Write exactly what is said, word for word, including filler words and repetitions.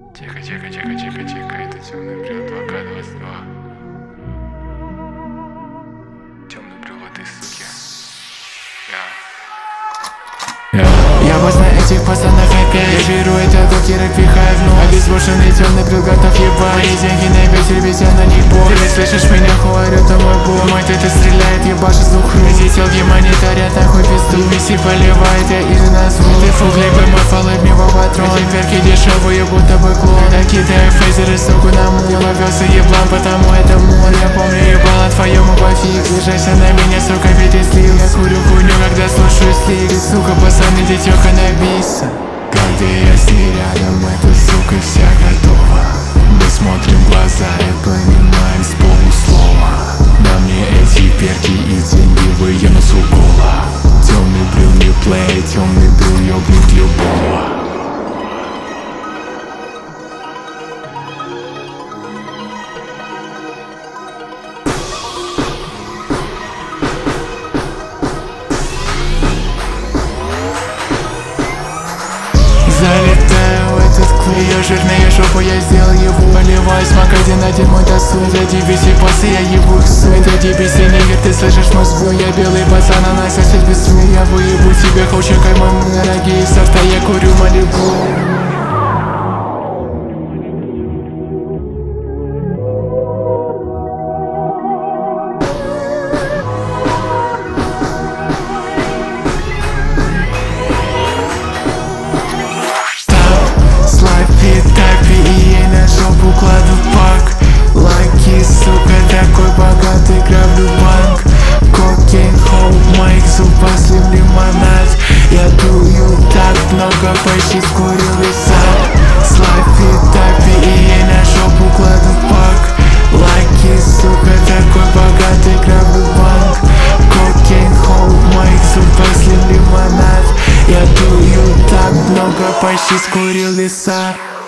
Тихо, тихо, тихо, тихо, тихо, это темный бред, два ка двадцать два. Темный бред этой суки. Я. Я босс на этих пацанах опять. Я беру это докера, пихаю в нос. Обезвоженный темный бред, готов ебать. Мои деньги на ветер, ведь я на них босс. Ты ведь слышишь меня, хуарю, то мой босс. Мой ты стреляет, ебашит с двух рук. Эти телки монетарят, нахуй пизду. Виси поливает, я их назву. Ты фуглик бы мой фоллэп, мне патрон. Эти перки дешевые, будто бы клон. Я кидаю фейзеры, суку на мул. Я ловился еблан, потому это мол. Я помню ебал, а твоему пофиг. Лежайся на меня, сука, ведь я слил. Я курю хуйню, когда слушаю слик. Сука, пацаны, детёка набейся. Когда я с ней рядом, эта сука вся готова. Мы смотрим в глаза и понимаем с полуслова. На мне эти перки и деньги выену с угола. Темный брил не плей, темный брил ёбнет любого. Залетаю в этот клуб. Ее жирная жопа, я сделал его. Поливаю смак один один мой досуг. За ди би си боссы, я ебу их суд. Это ди би си нигер, ты слышишь мой звук. Я белый пацан, она сосед без сна. Я выебу тебе хаучакай мой дорогие софта. Я курю Малибу. Кладу пак, лаки, сука, такой богатый, граблю банк. Кокейн, хоуп, майк, зубаслим, лимонад. Я дую так много, почти скурил весь сад. Слайфи, тапи, и я на жопу кладу пак. Лаки, сука, такой богатый, граблю банк. Кокейн, хоуп, майк, зубаслим, лимонад. Я дую так много, почти скурил весь сад.